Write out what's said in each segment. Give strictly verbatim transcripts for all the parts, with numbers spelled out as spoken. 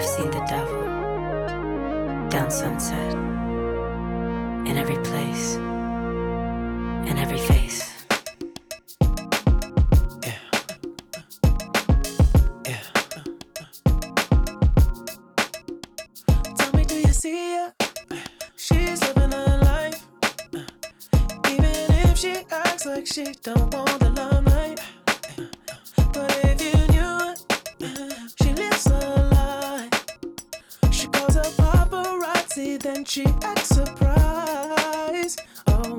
I've seen the devil down Sunset, in every place, in every face. Yeah. Yeah. Tell me, do you see her? She's living her life. Even if she acts like she don't want the limelight. But if you knew her, she lives her life. She calls her paparazzi, then she acts surprised. Oh,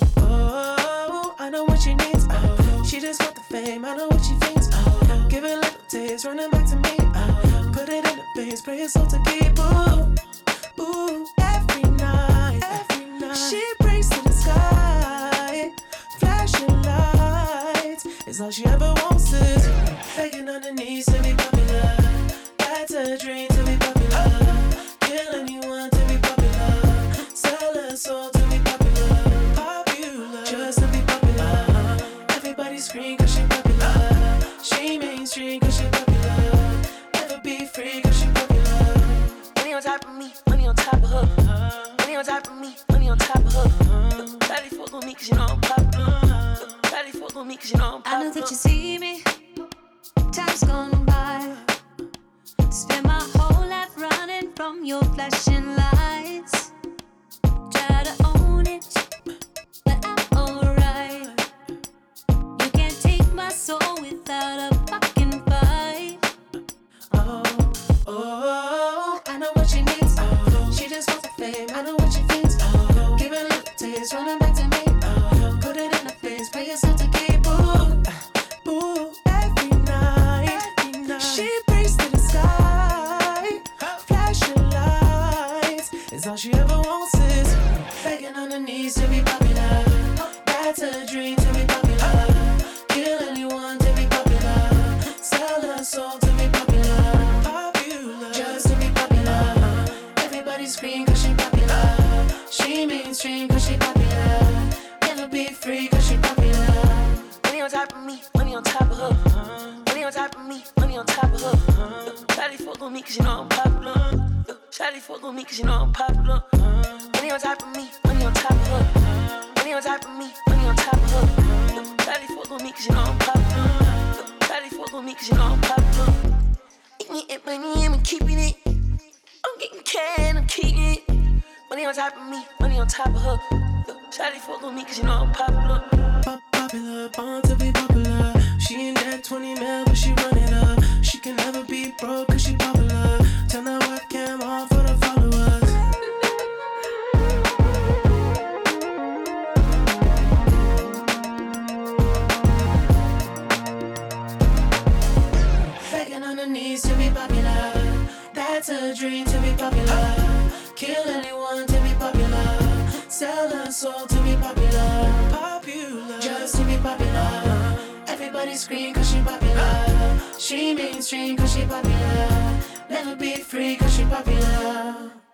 oh, I know what she needs. Oh, she just want the fame, I know what she thinks. Oh, give it a little taste, running back to me. Oh, put it in the face, pray it's all to keep. Ooh, ooh, every night, every night. She prays to the sky, flashing lights. It's all she ever wants is begging on her knees to be popular. That's a dream to be popular. Kill anyone to be popular. Sell her soul to be popular. Popular, just to be popular. Everybody scream cause she popular. She mainstream cause she popular. Never be free cause she popular. Money on top of me, money on top of her. Money on top of me, money on top of her. Daddy fuck on me cause you know I'm popular. Daddy fuck on me cause you know I'm popular. I know that you see me, time's gone by. Spend my whole life running from your flashing lights. Try to own it, but I'm alright. You can't take my soul without a fucking fight. Oh, oh, I know what she needs. Oh, she just wants the fame, I know what she thinks. Oh, give it a little taste, running back to me. Oh, put it in her face, pay yourself to keep. Ooh, ooh, every night, every night. She prays to the sky, flashing lights. It's all she ever wants is begging on her knees to be popular. That's a dream to be popular. Kill anyone to be popular. Sell her soul to be popular. Popular, just to be popular. Everybody scream cause she popular. She mainstream cause she popular. Never be free cause she popular. Money on top of me, money on top of her. Money on top of me, money on top of her. Shawty fuck on me cause you know I'm popular. Shawty fuck on me cause you know I'm popular. Money on top of me, money on top of her. Money on top of me, money on top of her. Shawty fuck on me cause you know I'm popular. Shawty fuck on me cause you know I'm popular. Eating it, money, I'm keeping it. I'm getting can, I'm keeping it. Money on top of me, money on top of her. Shawty fuck on me cause you know I'm popular. Pop popular, born to be popular. She ain't that twenty mil, but she run it up. She can never be broke cause she popular. Turn that webcam on for the followers. Begging on her knees to be popular. That's a dream to be popular. Kill anyone to be popular. Sell her soul to be popular. Popular, just to be popular. Everybody scream cause she popular. She mainstream cause she popular. Never be free cause she popular.